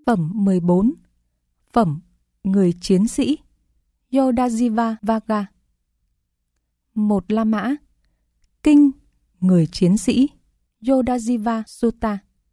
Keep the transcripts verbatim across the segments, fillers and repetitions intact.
Phẩm mười bốn. Phẩm người chiến sĩ Yodajiva Vaga. Một La Mã. Kinh người chiến sĩ Yodajiva Sutta.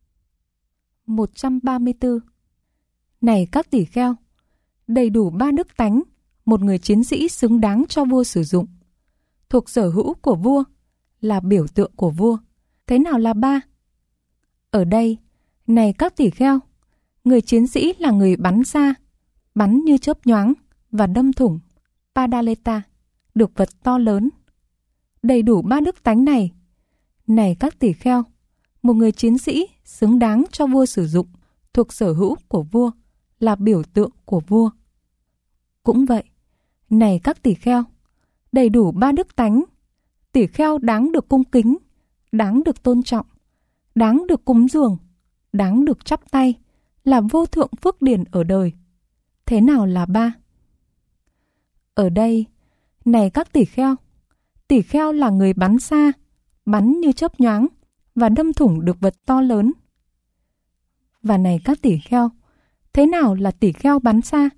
một trăm ba mươi tư. Này các tỷ kheo, đầy đủ ba đức tánh, một người chiến sĩ xứng đáng cho vua sử dụng. Thuộc sở hữu của vua, là biểu tượng của vua. Thế nào là ba? Ở đây, này các tỷ kheo, người chiến sĩ là người bắn xa, bắn như chớp nhoáng và đâm thủng, Padaleta, được vật to lớn. Đầy đủ ba đức tánh này, này các tỷ kheo, một người chiến sĩ xứng đáng cho vua sử dụng, thuộc sở hữu của vua, là biểu tượng của vua. Cũng vậy, này các tỷ kheo, đầy đủ ba đức tánh, tỷ kheo đáng được cung kính, đáng được tôn trọng, đáng được cúng dường, đáng được chắp tay, là vô thượng phước điển ở đời. Thế nào là ba? Ở đây, này các tỷ kheo, tỷ kheo là người bắn xa, bắn như chớp nhoáng và đâm thủng được vật to lớn. Và này các tỷ kheo, thế nào là tỷ kheo bắn xa?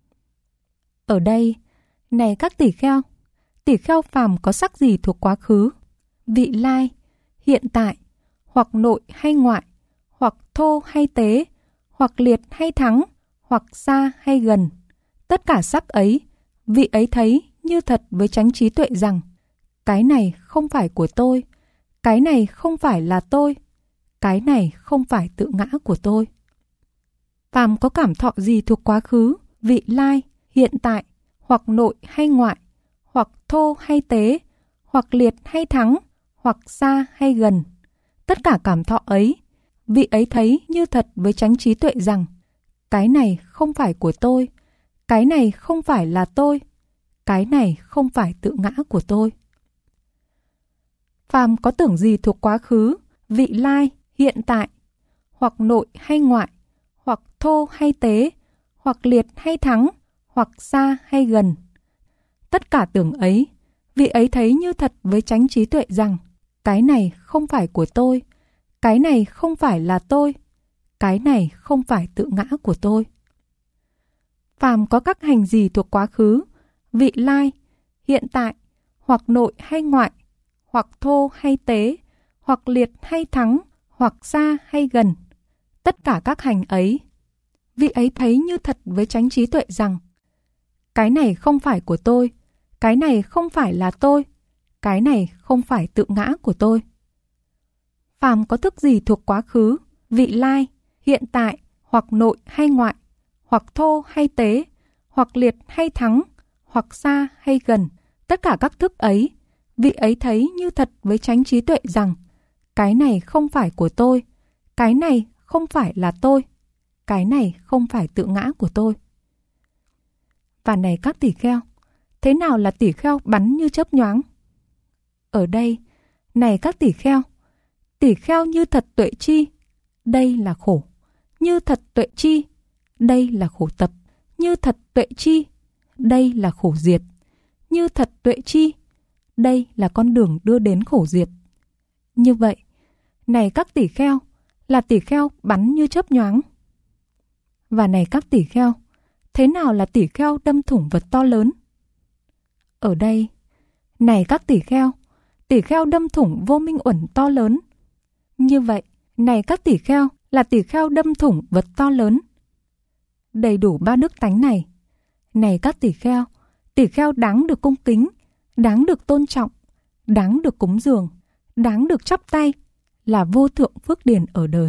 Ở đây, này các tỷ kheo, tỷ kheo phàm có sắc gì thuộc quá khứ, vị lai, hiện tại, hoặc nội hay ngoại, hoặc thô hay tế, hoặc liệt hay thắng, hoặc xa hay gần. Tất cả sắc ấy, vị ấy thấy như thật với chánh trí tuệ rằng cái này không phải của tôi, cái này không phải là tôi, cái này không phải tự ngã của tôi. Phàm có cảm thọ gì thuộc quá khứ, vị lai, hiện tại, hoặc nội hay ngoại, hoặc thô hay tế, hoặc liệt hay thắng, hoặc xa hay gần. Tất cả cảm thọ ấy, vị ấy thấy như thật với chánh trí tuệ rằng cái này không phải của tôi, cái này không phải là tôi, cái này không phải tự ngã của tôi. Phàm có tưởng gì thuộc quá khứ, vị lai, hiện tại, hoặc nội hay ngoại, hoặc thô hay tế, hoặc liệt hay thắng, hoặc xa hay gần. Tất cả tưởng ấy, vị ấy thấy như thật với chánh trí tuệ rằng cái này không phải của tôi, cái này không phải là tôi, cái này không phải tự ngã của tôi. Phàm có các hành gì thuộc quá khứ, vị lai, hiện tại, hoặc nội hay ngoại, hoặc thô hay tế, hoặc liệt hay thắng, hoặc xa hay gần. Tất cả các hành ấy, vị ấy thấy như thật với chánh trí tuệ rằng cái này không phải của tôi, cái này không phải là tôi, cái này không phải tự ngã của tôi. Phàm có thức gì thuộc quá khứ, vị lai, hiện tại, hoặc nội hay ngoại, hoặc thô hay tế, hoặc liệt hay thắng, hoặc xa hay gần. Tất cả các thức ấy, vị ấy thấy như thật với chánh trí tuệ rằng cái này không phải của tôi, cái này không phải là tôi, cái này không phải tự ngã của tôi. Và này các tỷ kheo, thế nào là tỷ kheo bắn như chớp nhoáng? Ở đây, này các tỷ kheo, tỷ kheo như thật tuệ chi, đây là khổ. Như thật tuệ chi, đây là khổ tập. Như thật tuệ chi, đây là khổ diệt. Như thật tuệ chi, đây là con đường đưa đến khổ diệt. Như vậy, này các tỷ kheo, là tỷ kheo bắn như chớp nhoáng. Và này các tỷ kheo, thế nào là tỷ kheo đâm thủng vật to lớn? Ở đây, này các tỷ kheo, tỷ kheo đâm thủng vô minh uẩn to lớn. Như vậy, này các tỷ kheo, là tỷ kheo đâm thủng vật to lớn. Đầy đủ ba đức tánh này, này các tỷ kheo, tỷ kheo đáng được cung kính, đáng được tôn trọng, đáng được cúng dường, đáng được chắp tay, là vô thượng phước điển ở đời.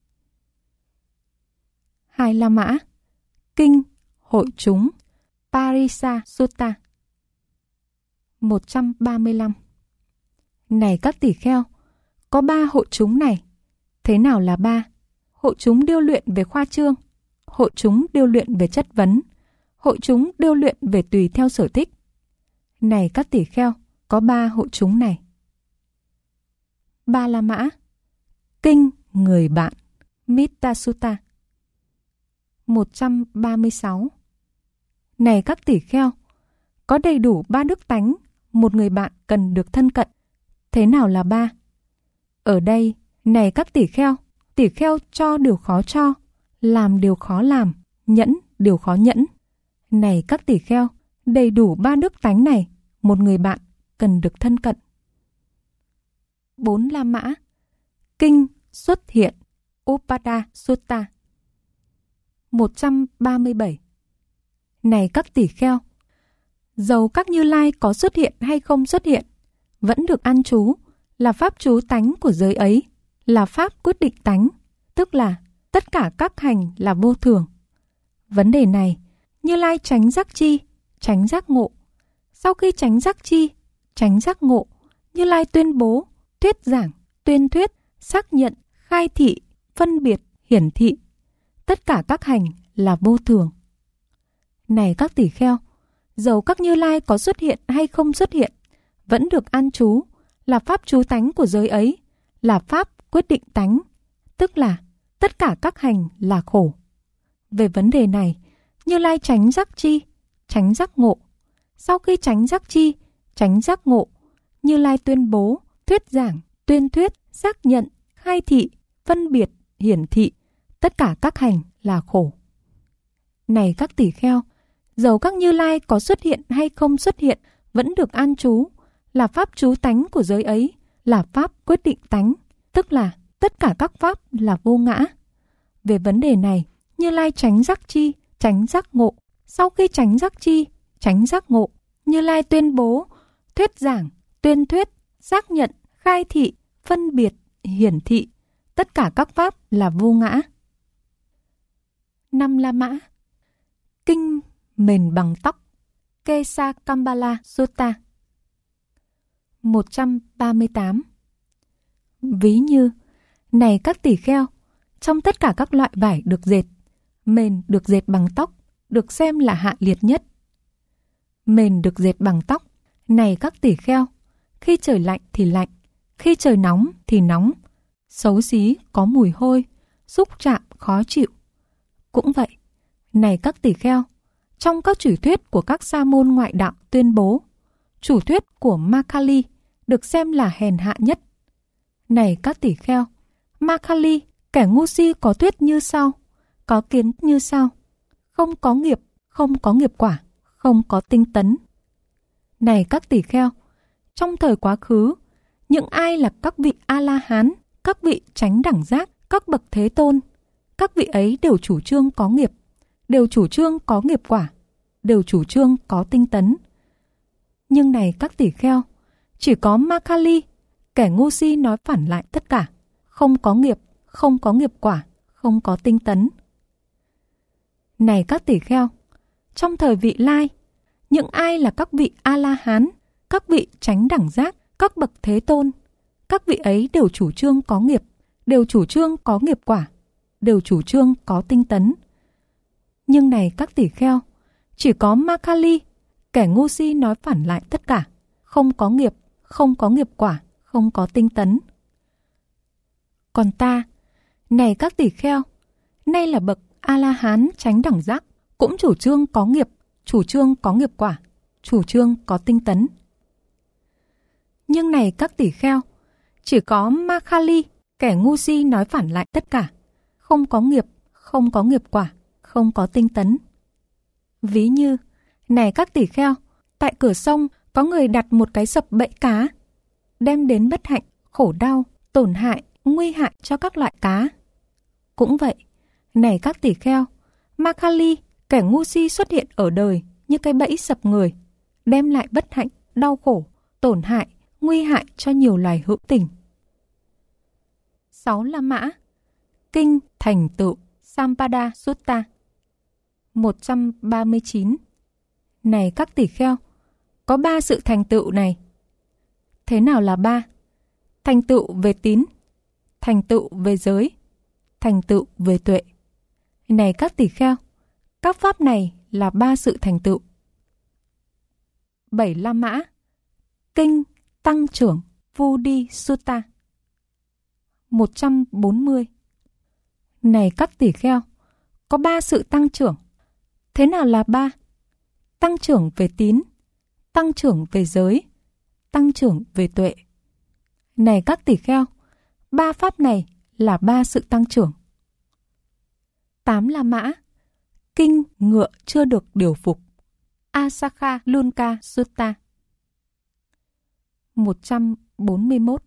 Hai La Mã. Kinh hội chúng Parisa Sutta. một trăm ba mươi lăm. Này các tỷ kheo, có ba hội chúng này. Thế nào là ba? Hội chúng điêu luyện về khoa trương, hội chúng điêu luyện về chất vấn, hội chúng điêu luyện về tùy theo sở thích. Này các tỷ kheo, có ba hội chúng này. Ba La Mã. Kinh người bạn Mitta Sutta. một trăm ba mươi sáu. Này các tỷ kheo, có đầy đủ ba đức tánh, một người bạn cần được thân cận. Thế nào là ba? Ở đây, này các tỷ kheo, tỷ kheo cho điều khó cho, làm điều khó làm, nhẫn điều khó nhẫn. Này các tỷ kheo, đầy đủ ba đức tánh này, một người bạn cần được thân cận. Bốn La Mã. Kinh xuất hiện Upada Sutta. một trăm ba mươi bảy. Này các tỷ kheo, dầu các Như Lai có xuất hiện hay không xuất hiện, vẫn được an trú, là pháp trú tánh của giới ấy, là pháp quyết định tánh, tức là tất cả các hành là vô thường. Vấn đề này, Như Lai tránh giác chi, tránh giác ngộ. Sau khi tránh giác chi, tránh giác ngộ, Như Lai tuyên bố, thuyết giảng, tuyên thuyết, xác nhận, khai thị, phân biệt, hiển thị. Tất cả các hành là vô thường. Này các tỷ kheo, dầu các Như Lai có xuất hiện hay không xuất hiện, vẫn được an trú, là pháp trú tánh của giới ấy, là pháp quyết định tánh, tức là tất cả các hành là khổ. Về vấn đề này, Như Lai tránh giác chi, tránh giác ngộ. Sau khi tránh giác chi, tránh giác ngộ, Như Lai tuyên bố, thuyết giảng, tuyên thuyết, xác nhận, khai thị, phân biệt, hiển thị. Tất cả các hành là khổ. Này các tỷ kheo, dầu các Như Lai có xuất hiện hay không xuất hiện, vẫn được an trú, là pháp trú tánh của giới ấy, là pháp quyết định tánh, tức là tất cả các pháp là vô ngã. Về vấn đề này, Như Lai tránh giác chi, tránh giác ngộ. Sau khi tránh giác chi, tránh giác ngộ, Như Lai tuyên bố, thuyết giảng, tuyên thuyết, xác nhận, khai thị, phân biệt, hiển thị. Tất cả các pháp là vô ngã. Năm La Mã. Kinh mền bằng tóc Kesa Kambala Sutta. một trăm ba mươi tám. Ví như, này các tỷ kheo, trong tất cả các loại vải được dệt, mền được dệt bằng tóc được xem là hạ liệt nhất. Mền được dệt bằng tóc, này các tỷ kheo, khi trời lạnh thì lạnh, khi trời nóng thì nóng, xấu xí, có mùi hôi, xúc chạm khó chịu. Cũng vậy, này các tỷ kheo, trong các chủ thuyết của các sa môn ngoại đạo tuyên bố, chủ thuyết của Makkhali được xem là hèn hạ nhất. Này các tỷ kheo, Makkhali, kẻ ngu si có thuyết như sau, có kiến như sau: không có nghiệp, không có nghiệp quả, không có tinh tấn. Này các tỷ kheo, trong thời quá khứ, những ai là các vị A-la-hán, các vị chánh đẳng giác, các bậc thế tôn, các vị ấy đều chủ trương có nghiệp, đều chủ trương có nghiệp quả, đều chủ trương có tinh tấn. Nhưng này các tỷ kheo, chỉ có Makkhali, kẻ ngu si nói phản lại tất cả, không có nghiệp, không có nghiệp quả, không có tinh tấn. Này các tỷ kheo, trong thời vị lai, những ai là các vị A-la-hán, các vị chánh đẳng giác, các bậc thế tôn, các vị ấy đều chủ trương có nghiệp, đều chủ trương có nghiệp quả, đều chủ trương có tinh tấn. Nhưng này các tỷ kheo, chỉ có Makkhali, kẻ ngu si nói phản lại tất cả, không có nghiệp, không có nghiệp quả, không có tinh tấn. Còn ta, này các tỷ kheo, nay là bậc A-la-hán chánh đẳng giác, cũng chủ trương có nghiệp, chủ trương có nghiệp quả, chủ trương có tinh tấn. Nhưng này các tỷ kheo, chỉ có Makkhali, kẻ ngu si nói phản lại tất cả, không có nghiệp, không có nghiệp quả, không có tinh tấn. Ví như, này các tỷ kheo, tại cửa sông có người đặt một cái sập bẫy cá, đem đến bất hạnh, khổ đau, tổn hại, nguy hại cho các loại cá. Cũng vậy, này các tỷ kheo, Makkhali, kẻ ngu si xuất hiện ở đời như cái bẫy sập người, đem lại bất hạnh, đau khổ, tổn hại, nguy hại cho nhiều loài hữu tình. Sáu La Mã. Kinh thành tựu Sampada Sutta. một trăm ba mươi chín. Này các tỷ kheo, có ba sự thành tựu này. Thế nào là ba? Thành tựu về tín, thành tựu về giới, thành tựu về tuệ. Này các tỷ kheo, các pháp này là ba sự thành tựu. Bảy La Mã. Kinh tăng trưởng Vudi Sutta. một trăm bốn mươi. Này các tỷ kheo, có ba sự tăng trưởng. Thế nào là ba? Tăng trưởng về tín, tăng trưởng về giới, tăng trưởng về tuệ. Này các tỷ kheo, ba pháp này là ba sự tăng trưởng. Tám La Mã. Kinh ngựa chưa được điều phục. Asakha Lunka Sutta. một trăm bốn mươi mốt.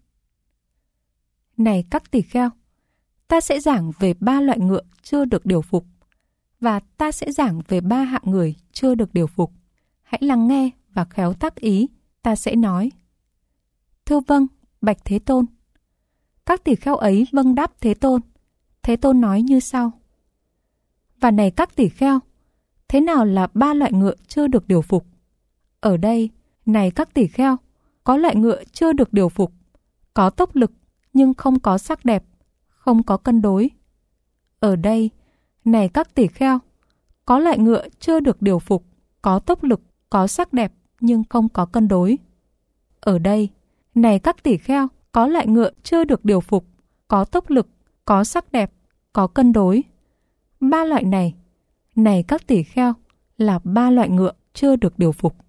Này các tỳ kheo, ta sẽ giảng về ba loại ngựa chưa được điều phục, và ta sẽ giảng về ba hạng người chưa được điều phục. Hãy lắng nghe và khéo tác ý, ta sẽ nói. Thưa vâng, bạch Thế Tôn. Các tỳ kheo ấy vâng đáp Thế Tôn. Thế Tôn nói như sau. Và này các tỳ kheo, thế nào là ba loại ngựa chưa được điều phục? Ở đây, này các tỳ kheo, có loại ngựa chưa được điều phục, có tốc lực nhưng không có sắc đẹp, không có cân đối. Ở đây, này các tỳ kheo, có loại ngựa chưa được điều phục, có tốc lực, có sắc đẹp nhưng không có cân đối. Ở đây, này các tỳ kheo, có loại ngựa chưa được điều phục, có tốc lực, có sắc đẹp, có cân đối. Ba loại này, này các tỳ kheo, là ba loại ngựa chưa được điều phục.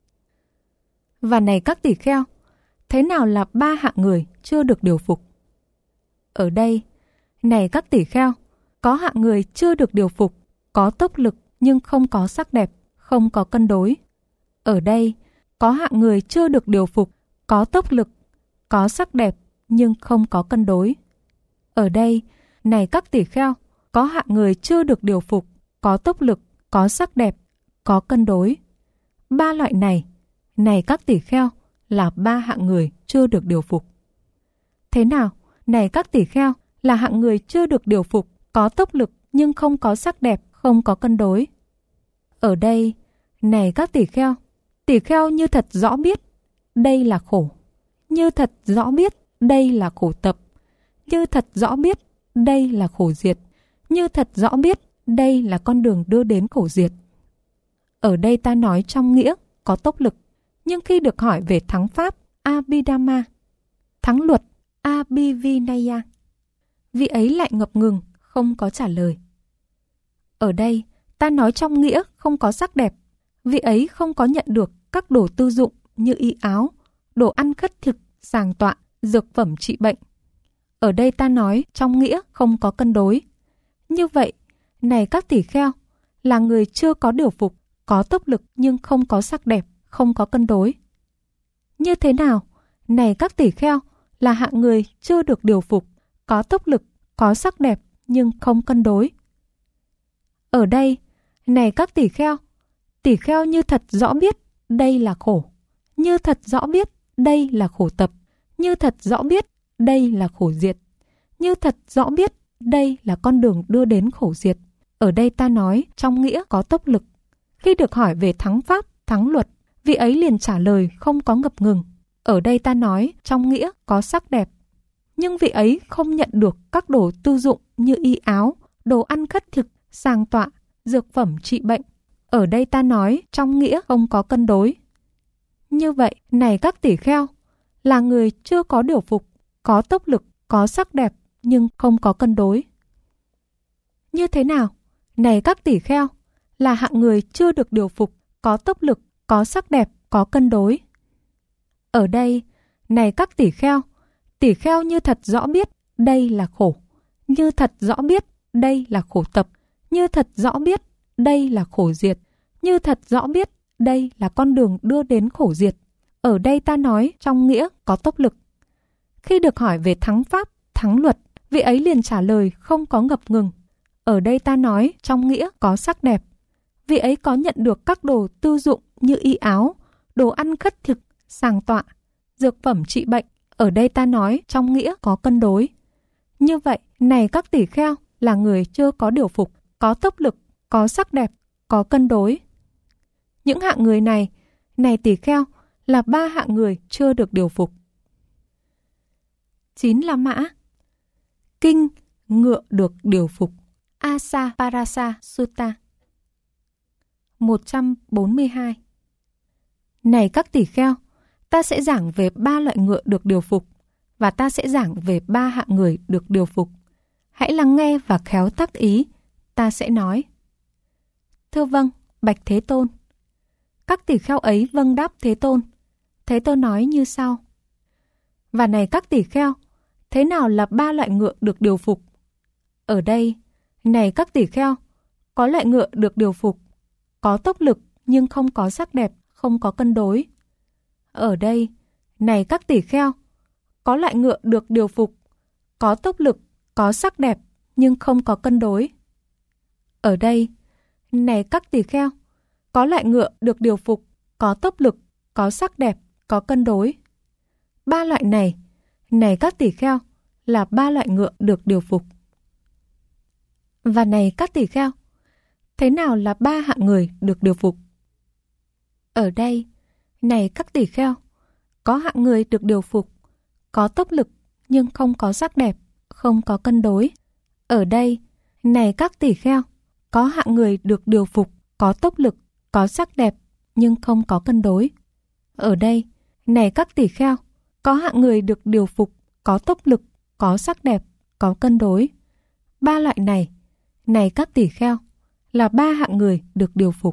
Và này các tỳ kheo, thế nào là ba hạng người chưa được điều phục? Ở đây, này các tỳ kheo, có hạng người chưa được điều phục, có tốc lực nhưng không có sắc đẹp, không có cân đối. Ở đây, có hạng người chưa được điều phục, có tốc lực, có sắc đẹp nhưng không có cân đối. Ở đây, này các tỳ kheo, có hạng người chưa được điều phục, có tốc lực, có sắc đẹp, có cân đối. Ba loại này, này các tỳ kheo, là ba hạng người chưa được điều phục. Thế nào, này các tỳ kheo, là hạng người chưa được điều phục, có tốc lực nhưng không có sắc đẹp, không có cân đối? Ở đây, này các tỳ kheo, tỳ kheo như thật rõ biết, đây là khổ. Như thật rõ biết, đây là khổ tập. Như thật rõ biết, đây là khổ diệt. Như thật rõ biết, đây là con đường đưa đến khổ diệt. Ở đây ta nói trong nghĩa có tốc lực, nhưng khi được hỏi về thắng pháp Abhidhamma, thắng luật Abhivinaya, vị ấy lại ngập ngừng, không có trả lời. Ở đây ta nói trong nghĩa không có sắc đẹp, vị ấy không có nhận được các đồ tư dụng như y áo, đồ ăn khất thực, sàng tọa, dược phẩm trị bệnh. Ở đây ta nói trong nghĩa không có cân đối. Như vậy, này các tỳ kheo, là người chưa có điều phục, có tốc lực nhưng không có sắc đẹp, không có cân đối. Như thế nào, này các tỳ kheo, là hạng người chưa được điều phục, có tốc lực, có sắc đẹp nhưng không cân đối? Ở đây, này các tỳ kheo, tỳ kheo như thật rõ biết đây là khổ, như thật rõ biết đây là khổ tập, như thật rõ biết đây là khổ diệt, như thật rõ biết đây là con đường đưa đến khổ diệt. Ở đây ta nói trong nghĩa có tốc lực. Khi được hỏi về thắng pháp, thắng luật, vị ấy liền trả lời không có ngập ngừng. Ở đây ta nói trong nghĩa có sắc đẹp, nhưng vị ấy không nhận được các đồ tư dụng như y áo, đồ ăn khất thực, sàng tọa, dược phẩm trị bệnh. Ở đây ta nói trong nghĩa không có cân đối. Như vậy, này các tỳ kheo, là người chưa có điều phục, có tốc lực, có sắc đẹp nhưng không có cân đối. Như thế nào, này các tỳ kheo, là hạng người chưa được điều phục, có tốc lực, có sắc đẹp, có cân đối? Ở đây, này các tỳ kheo, tỳ kheo như thật rõ biết đây là khổ, như thật rõ biết đây là khổ tập, như thật rõ biết đây là khổ diệt, như thật rõ biết đây là con đường đưa đến khổ diệt. Ở đây ta nói trong nghĩa có tốc lực. Khi được hỏi về thắng pháp, thắng luật, vị ấy liền trả lời không có ngập ngừng. Ở đây ta nói trong nghĩa có sắc đẹp. Vị ấy có nhận được các đồ tư dụng như y áo, đồ ăn khất thực, sàng tọa, dược phẩm trị bệnh. Ở đây ta nói trong nghĩa có cân đối. Như vậy, này các tỳ kheo, là người chưa có điều phục, có tốc lực, có sắc đẹp, có cân đối. Những hạng người này, này tỳ kheo, là ba hạng người chưa được điều phục. Chín La Mã. Kinh ngựa được điều phục. Asaparasa Sutta. một trăm bốn mươi hai. Này các tỳ kheo, ta sẽ giảng về ba loại ngựa được điều phục, và ta sẽ giảng về ba hạng người được điều phục. Hãy lắng nghe và khéo tác ý, ta sẽ nói. Thưa vâng, bạch Thế Tôn. Các tỳ kheo ấy vâng đáp Thế Tôn. Thế Tôn nói như sau. Và này các tỳ kheo, thế nào là ba loại ngựa được điều phục? Ở đây, này các tỷ kheo, có loại ngựa được điều phục, có tốc lực nhưng không có sắc đẹp, không có cân đối. Ở đây, này các tỷ kheo, có loại ngựa được điều phục, có tốc lực, có sắc đẹp nhưng không có cân đối. Ở đây, này các tỷ kheo, có loại ngựa được điều phục, có tốc lực, có sắc đẹp, có cân đối. Ba loại này, này các tỷ kheo, là ba loại ngựa được điều phục. Và này các tỷ kheo, thế nào là ba hạng người được điều phục? Ở đây, này các tỷ kheo, có hạng người được điều phục, có tốc lực nhưng không có sắc đẹp, không có cân đối. Ở đây, này các tỷ kheo, có hạng người được điều phục, có tốc lực, có sắc đẹp nhưng không có cân đối. Ở đây, này các tỷ kheo, có hạng người được điều phục, có tốc lực, có sắc đẹp, có cân đối. Ba loại này, này các tỷ kheo, là ba hạng người được điều phục.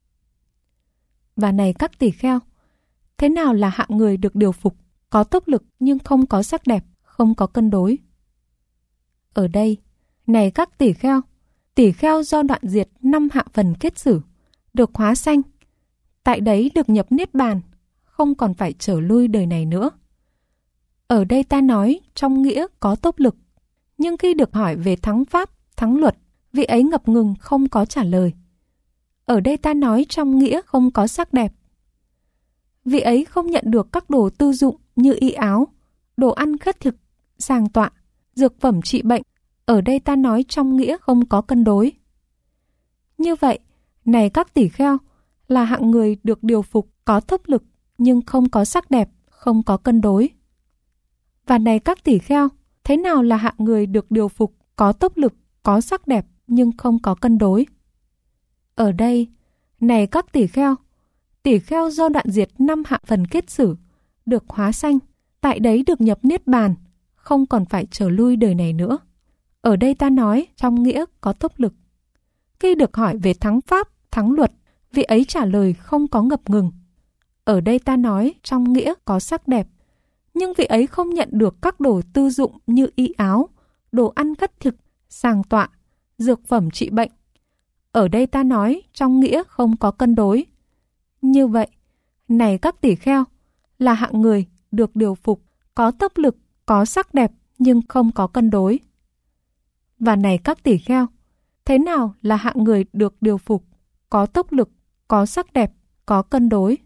Và này các tỷ kheo, thế nào là hạng người được điều phục, có tốc lực nhưng không có sắc đẹp, không có cân đối? Ở đây, này các tỷ kheo, tỷ kheo do đoạn diệt năm hạ phần kết xử, được hóa sanh, tại đấy được nhập niết bàn, không còn phải trở lui đời này nữa. Ở đây ta nói trong nghĩa có tốc lực, nhưng khi được hỏi về thắng pháp, thắng luật, vị ấy ngập ngừng không có trả lời. Ở đây ta nói trong nghĩa không có sắc đẹp. Vị ấy không nhận được các đồ tư dụng như y áo, đồ ăn khất thực, sàng tọa, dược phẩm trị bệnh. Ở đây ta nói trong nghĩa không có cân đối. Như vậy, này các tỷ kheo, là hạng người được điều phục, có tốc lực, nhưng không có sắc đẹp, không có cân đối. Và này các tỷ kheo, thế nào là hạng người được điều phục, có tốc lực, có sắc đẹp, nhưng không có cân đối? Ở đây, này các tỷ kheo, tỷ kheo do đoạn diệt năm hạ phần kết xử, được hóa sanh, tại đấy được nhập niết bàn, không còn phải trở lui đời này nữa. Ở đây ta nói trong nghĩa có tốc lực. Khi được hỏi về thắng pháp, thắng luật, vị ấy trả lời không có ngập ngừng. Ở đây ta nói trong nghĩa có sắc đẹp, nhưng vị ấy không nhận được các đồ tư dụng như y áo, đồ ăn khất thực, sàng tọa, dược phẩm trị bệnh. Ở đây ta nói trong nghĩa không có cân đối. Như vậy, này các tỷ kheo, là hạng người được điều phục, có tốc lực, có sắc đẹp nhưng không có cân đối. Và này các tỷ kheo, thế nào là hạng người được điều phục, có tốc lực, có sắc đẹp, có cân đối?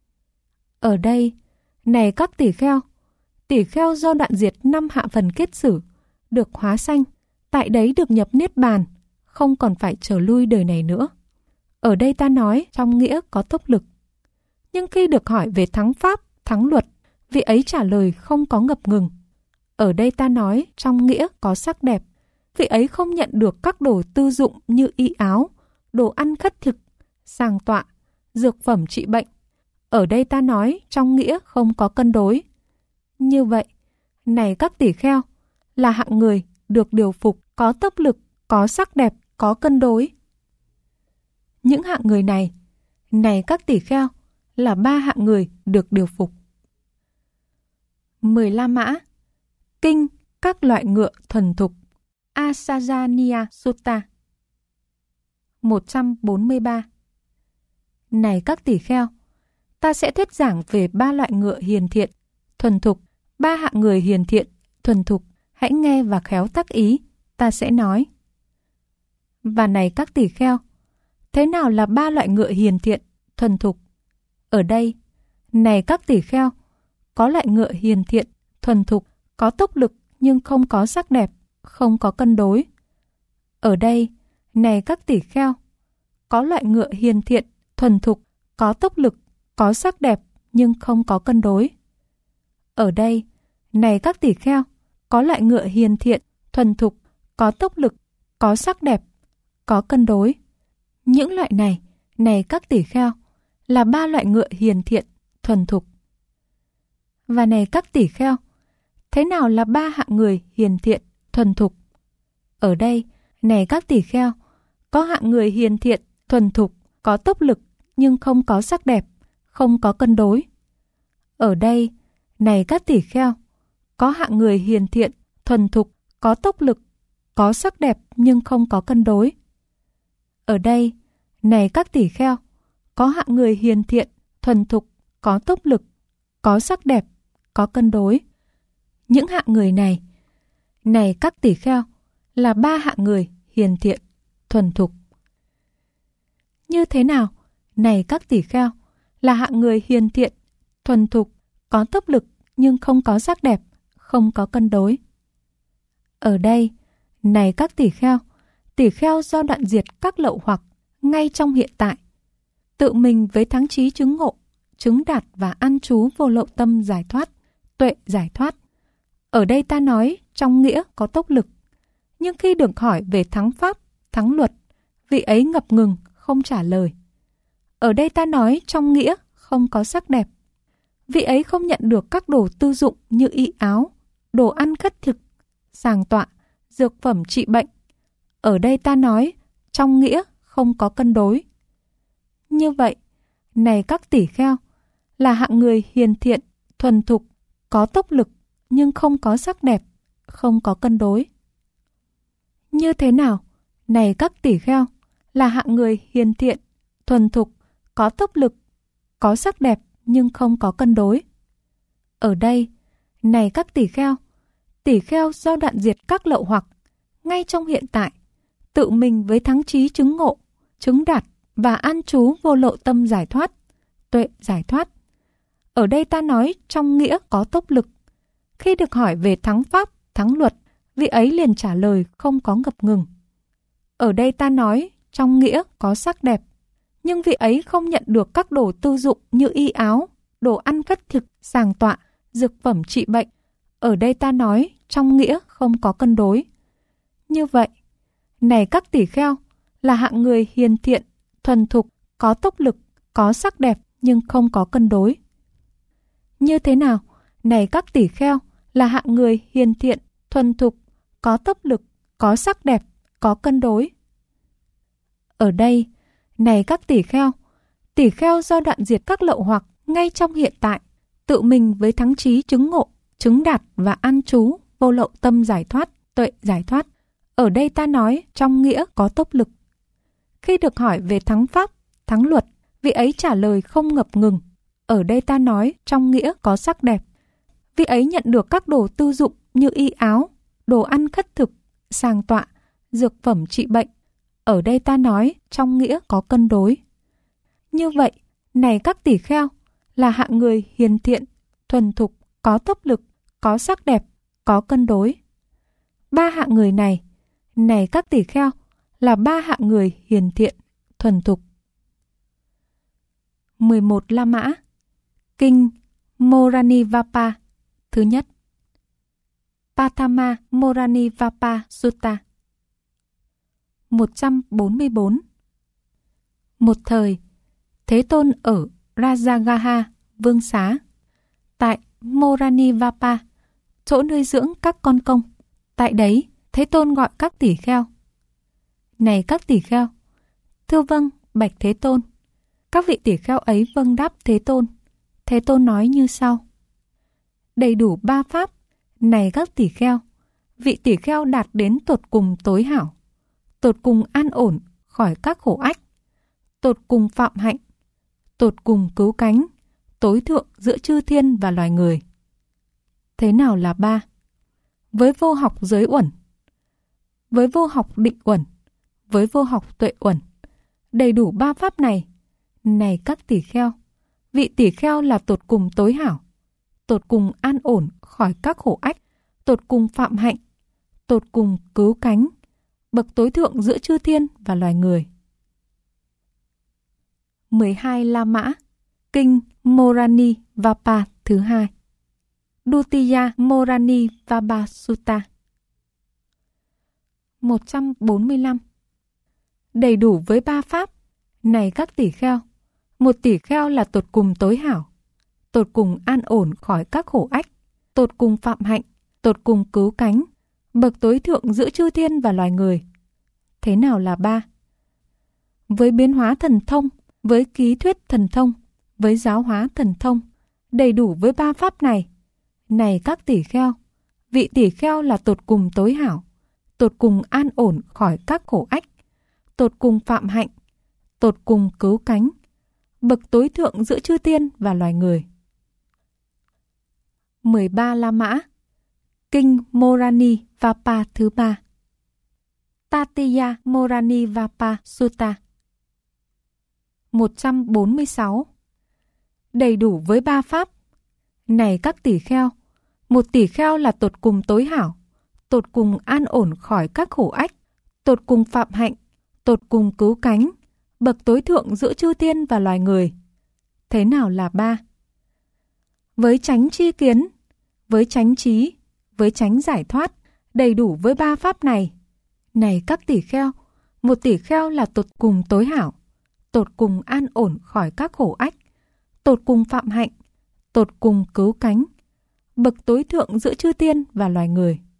Ở đây, này các tỷ kheo, tỷ kheo do đoạn diệt năm hạ phần kết xử, được hóa sanh, tại đấy được nhập niết bàn, không còn phải trở lui đời này nữa. Ở đây ta nói trong nghĩa có tốc lực. Nhưng khi được hỏi về thắng pháp, thắng luật, vị ấy trả lời không có ngập ngừng. Ở đây ta nói trong nghĩa có sắc đẹp, vị ấy không nhận được các đồ tư dụng như y áo, đồ ăn khất thực, sàng tọa, dược phẩm trị bệnh. Ở đây ta nói trong nghĩa không có cân đối. Như vậy, này các tỷ kheo, là hạng người được điều phục, có tốc lực, có sắc đẹp, có cân đối. Những hạng người này, này các tỷ kheo, là ba hạng người được điều phục. Mười La Mã, Kinh các loại ngựa thuần thục, Asajaniya Sutta. một trăm bốn mươi ba. Này các tỷ kheo, ta sẽ thuyết giảng về ba loại ngựa hiền thiện, thuần thục, ba hạng người hiền thiện, thuần thục, hãy nghe và khéo tác ý, ta sẽ nói. Và này các tỷ kheo, thế nào là ba loại ngựa hiền thiện, thuần thục? Ở đây, này các tỷ kheo, có loại ngựa hiền thiện, thuần thục, có tốc lực nhưng không có sắc đẹp, không có cân đối. Ở đây, này các tỷ kheo, có loại ngựa hiền thiện, thuần thục, có tốc lực, có sắc đẹp nhưng không có cân đối. Ở đây, này các tỷ kheo, có loại ngựa hiền thiện, thuần thục, có tốc lực, có sắc đẹp, có cân đối. Những loại này, này các tỷ kheo, là ba loại ngựa hiền thiện, thuần thục. Và này các tỷ kheo, thế nào là ba hạng người hiền thiện, thuần thục? Ở đây, này các tỷ kheo, có hạng người hiền thiện, thuần thục, có tốc lực nhưng không có sắc đẹp, không có cân đối. Ở đây, này các tỷ kheo, có hạng người hiền thiện, thuần thục, có tốc lực, có sắc đẹp nhưng không có cân đối. Ở đây, này các tỷ kheo, có hạng người hiền thiện, thuần thục, có tốc lực, có sắc đẹp, có cân đối. Những hạng người này, này các tỷ kheo, là ba hạng người hiền thiện, thuần thục. Như thế nào, này các tỷ kheo, là hạng người hiền thiện, thuần thục, có tốc lực nhưng không có sắc đẹp, không có cân đối? Ở đây, này các tỷ kheo, tỷ kheo do đoạn diệt các lậu hoặc ngay trong hiện tại, tự mình với thắng trí chứng ngộ, chứng đạt và an trú vô lậu tâm giải thoát, tuệ giải thoát. Ở đây ta nói trong nghĩa có tốc lực, nhưng khi được hỏi về thắng pháp, thắng luật, vị ấy ngập ngừng, không trả lời. Ở đây ta nói trong nghĩa không có sắc đẹp, vị ấy không nhận được các đồ tư dụng như y áo, đồ ăn khất thực, sàng tọa, dược phẩm trị bệnh. Ở đây ta nói trong nghĩa không có cân đối. Như vậy, này các tỷ kheo, là hạng người hiền thiện, thuần thục, có tốc lực nhưng không có sắc đẹp, không có cân đối. Như thế nào, này các tỷ kheo, là hạng người hiền thiện, thuần thục, có tốc lực, có sắc đẹp nhưng không có cân đối? Ở đây, này các tỷ kheo, tỷ kheo do đoạn diệt các lậu hoặc ngay trong hiện tại, tự mình với thắng trí chứng ngộ, chứng đạt và an trú vô lộ tâm giải thoát, tuệ giải thoát. Ở đây ta nói trong nghĩa có tốc lực. Khi được hỏi về thắng pháp, thắng luật, vị ấy liền trả lời không có ngập ngừng. Ở đây ta nói trong nghĩa có sắc đẹp, nhưng vị ấy không nhận được các đồ tư dụng như y áo, đồ ăn khất thực, sàng tọa, dược phẩm trị bệnh. Ở đây ta nói trong nghĩa không có cân đối. Như vậy, này các tỷ kheo, là hạng người hiền thiện, thuần thục, có tốc lực, có sắc đẹp nhưng không có cân đối. Như thế nào, này các tỷ kheo, là hạng người hiền thiện, thuần thục, có tốc lực, có sắc đẹp, có cân đối? Ở đây, này các tỷ kheo, tỷ kheo do đoạn diệt các lậu hoặc ngay trong hiện tại, tự mình với thắng trí chứng ngộ, chứng đạt và an trú vô lậu tâm giải thoát, tuệ giải thoát. Ở đây ta nói trong nghĩa có tốc lực. Khi được hỏi về thắng pháp, thắng luật, vị ấy trả lời không ngập ngừng. Ở đây ta nói trong nghĩa có sắc đẹp. Vị ấy nhận được các đồ tư dụng như y áo, đồ ăn khất thực, sàng tọa, dược phẩm trị bệnh. Ở đây ta nói trong nghĩa có cân đối. Như vậy, này các tỷ kheo, là hạng người hiền thiện, thuần thục, có tốc lực, có sắc đẹp, có cân đối. Ba hạng người này, này các tỷ kheo, là ba hạng người hiền thiện, thuần thục. mười một La Mã. Kinh Moranivapa thứ nhất. Pathama Moranivapa Sutta. một trăm bốn mươi bốn. Một thời, Thế Tôn ở Rajagaha, Vương Xá, tại Moranivapa, chỗ nuôi dưỡng các con công. Tại đấy, Thế Tôn gọi các tỷ kheo. Này các tỷ kheo, thưa vâng, bạch Thế Tôn. Các vị tỷ kheo ấy vâng đáp Thế Tôn. Thế Tôn nói như sau. Đầy đủ ba pháp, này các tỷ kheo, vị tỷ kheo đạt đến tột cùng tối hảo, tột cùng an ổn khỏi các khổ ách, tột cùng phạm hạnh, tột cùng cứu cánh, tối thượng giữa chư thiên và loài người. Thế nào là ba? Với vô học giới uẩn, với vô học định uẩn, với vô học tuệ uẩn, đầy đủ ba pháp này, này các tỷ kheo, vị tỷ kheo là tột cùng tối hảo, tột cùng an ổn khỏi các khổ ách, tột cùng phạm hạnh, tột cùng cứu cánh, bậc tối thượng giữa chư thiên và loài người. mười hai La Mã. Kinh Moranivapa thứ hai. Dutiya Moranivapa Sutta. một trăm bốn mươi lăm. Đầy đủ với ba pháp, này các tỷ kheo, một tỷ kheo là tột cùng tối hảo, tột cùng an ổn khỏi các khổ ách, tột cùng phạm hạnh, tột cùng cứu cánh, bậc tối thượng giữa chư thiên và loài người. Thế nào là ba? Với biến hóa thần thông, với ký thuyết thần thông, với giáo hóa thần thông, đầy đủ với ba pháp này, này các tỷ kheo, vị tỷ kheo là tột cùng tối hảo, tột cùng an ổn khỏi các khổ ách, tột cùng phạm hạnh, tột cùng cứu cánh, bậc tối thượng giữa chư tiên và loài người. mười ba La Mã. Kinh Morani Vapa thứ ba. Tatiya Morani Vapa Sutta. một trăm bốn mươi sáu. Đầy đủ với ba pháp. Này các tỷ kheo, một tỷ kheo là tột cùng tối hảo, tột cùng an ổn khỏi các khổ ách, tột cùng phạm hạnh, tột cùng cứu cánh, bậc tối thượng giữa chư tiên và loài người. Thế nào là ba? Với chánh tri kiến, với chánh trí, với chánh giải thoát, đầy đủ với ba pháp này. Này các tỷ kheo, một tỷ kheo là tột cùng tối hảo, tột cùng an ổn khỏi các khổ ách, tột cùng phạm hạnh, tột cùng cứu cánh, bậc tối thượng giữa chư tiên và loài người.